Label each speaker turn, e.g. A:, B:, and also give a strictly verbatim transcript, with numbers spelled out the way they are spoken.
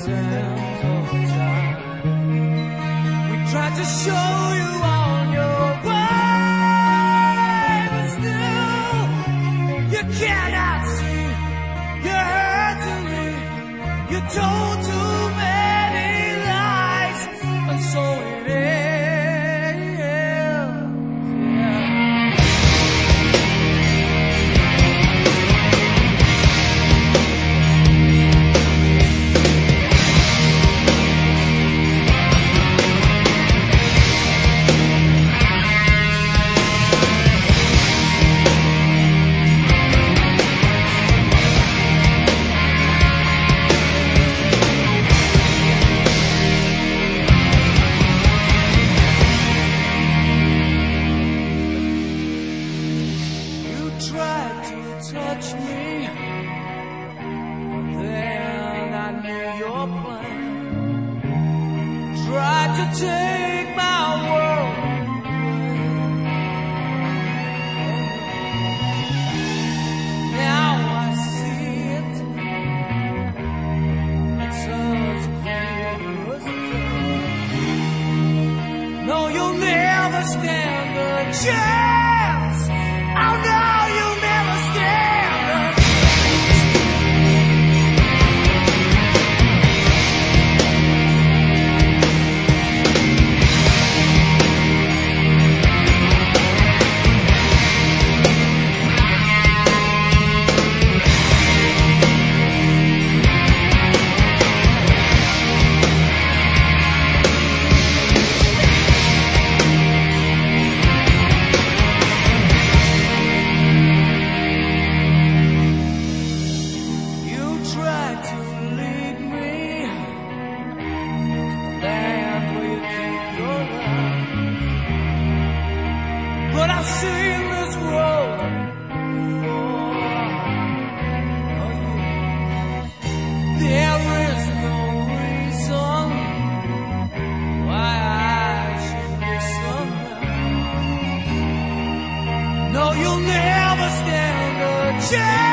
A: sands of time. We tried to show you on your way, but still you cannot see. You're hurting me. You told too many lies, and so it is. Tried to touch me, but then I knew your plan. Tried to take my world away. Now I see it. It's as clear as day. No, you'll never stand a chance. Oh no! But I've seen this world before. Oh, yeah. There is no reason why I should listen. No, you'll never stand a chance.